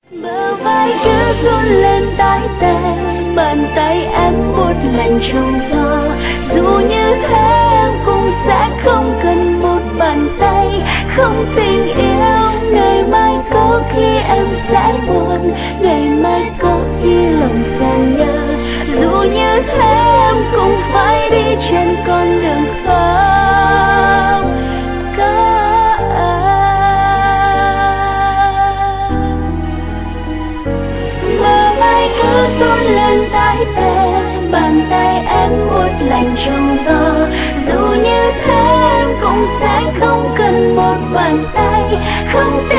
Bờ vai cứ run lên tái tê, bàn tay em buốt lạnh trong gió. Dù như thế em cũng sẽ không cần một bàn tay, không tình yêu. Ngày mai có khi em sẽ buồn, ngày mai có khi lòng sẽ nhớ. Dù như thế em cũng phải đi trên con đường không có mơ mai cứ run lên tái tê, bàn tay em buốt lạnh trong gió. Dù như thế em cũng sẽ không cần một bàn tay, không